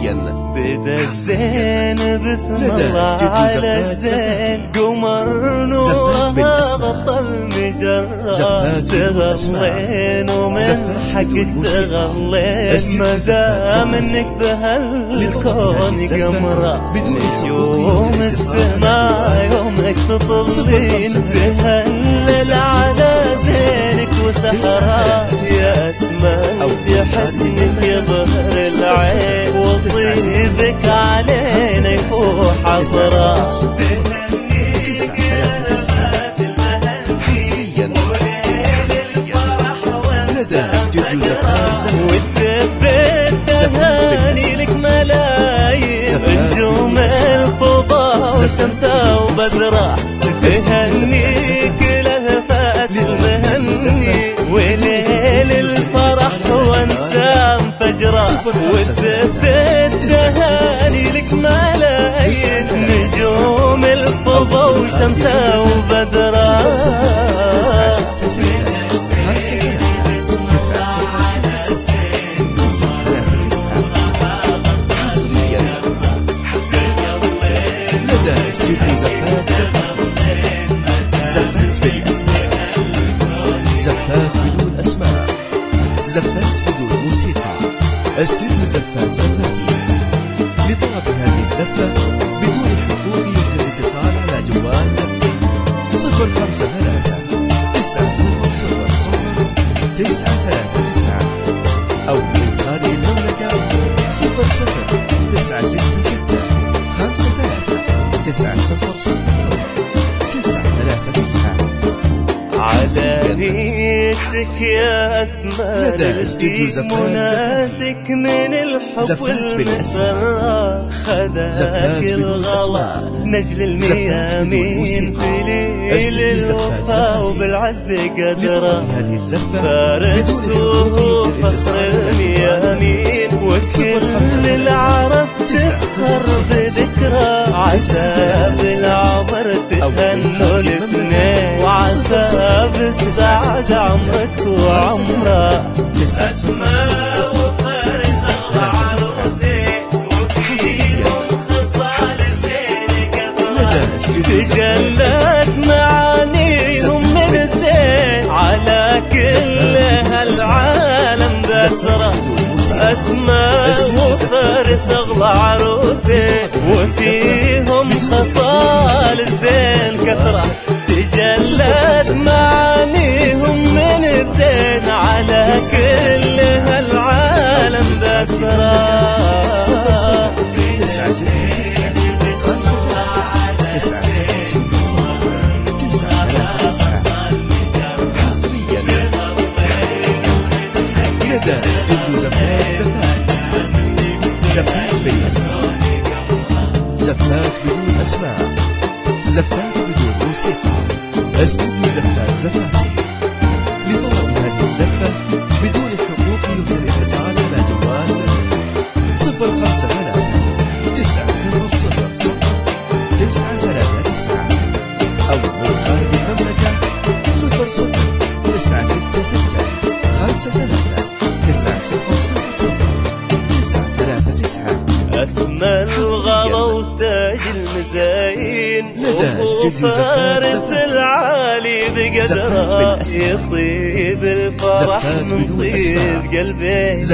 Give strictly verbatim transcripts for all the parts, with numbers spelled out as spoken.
حصريا بدا الزين بسم الله على الزين قمر نورها بطل مجرة تغلين ومن حقك تغلين مدام انك بهالكون قمرة نجوم السماء يومك تطلين تهلل على زينك وسهرات يا اسمنت حسنك يظهر العين وطيبك علينا يفوح عطرات حصريا لدى استوديو زفات وتزفت تهاني لك ملايين نجوم الفضاء وشمسة وبدرة تهنيك لهفات المهني وليل الفرح وانسام فجرة وتزفت تهاني لك ملايين نجوم الفضاء وشمسة وبدرة استوديو زفات زفات بالاسماء زفات بدون اسماء زفات بدون موسيقى استوديو زفات زفاتي لطلب هذه الزفة بدون حقوق يمكن الاتصال على جوال صفر خمسة ثلاثة تسعة صفر صفر صفر تسعة ثلاثة تسعة أو من هذه المملكة صفر صفر تسعة ستة ستة خمسة ثلاثة تسعة صفر صفر صفر تسعة ثلاثة تسعة. عدانيتك يا أسماء لدى استوديو منادك من الحب والمسرة خذاك الغلا نجل الميامين سليل الوفا وبالعز قدره فارس وفخر الميامين وكل العرب تفخر بذكرى عسى بالعمر تتهنوا الاثنين وعسى بالسعادة عمرك وعمره أسماء وفارس وعروسي وفيهم خصال الزين قدرة تجلت معانيهم من الزين على كل هالعالم بسرة أسماء وفارس أغلى عروسي وفيهم خصال الزين كثرة تجلت معانيهم من الزين على كل هالعالم بسرة تسعة ستة تسعة تسعة حصريا لدى استوديو زفات زفات زفات بالاسماء زفات بدون اسماء زفات بدون موسيقى استوديو زفات زفاتي لطلب هذه الزفة بدون حقوق يمكن الاتصال على جوال صفر خمسة ثلاثة تسعة صفر صفر صفر تسعة ثلاثة تسعة أو من خارج المملكة صفر صفر تسعة ستة ستة خمسة ثلاثة تسعة صفر صفر صفر تسعة ثلاثة تسعة. أسمى الغلا وتاج المزاين وفارس العالي بقدره يطيب الفرح من طيب قلبي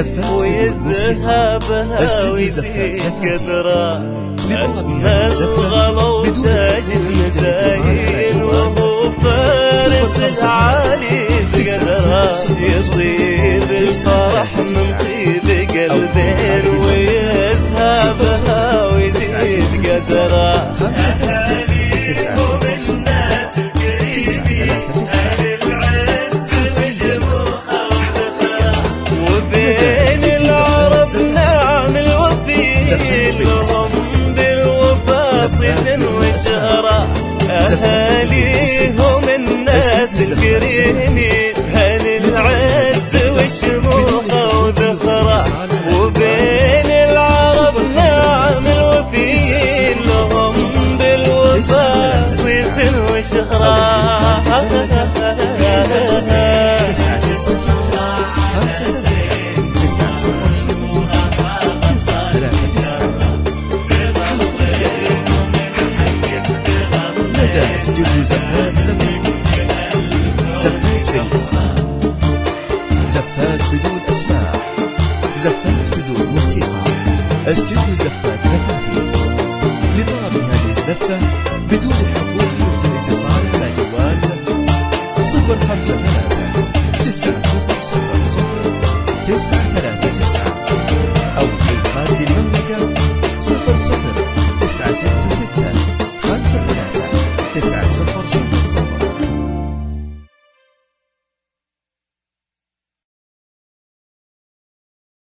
ويذهبها ويزيد قدره أسمى الغلا وتاج المزاين وفارس العالي بقدره يطيب الفرح من طيب قلبي ويذهبها ويزيد قدره أهاليهم الناس الكريمين أهل العز وشموخة وفخرة وبين العرب نعم الوفي لهم بالوفا صيت وشهرة أهاليهم الناس الكريمين أهل العز وشموخة وذخرة وبين العرب نعم الوفيين لهم بالوفا صيت وشهرة تسعة استديو زفات زفافي. لطلب هذه الزفة بدون حقوق يمكن الاتصال على جوال صفر خمسة ثلاثة تسعة صفر صفر صفر تسعة ثلاثة تسعة.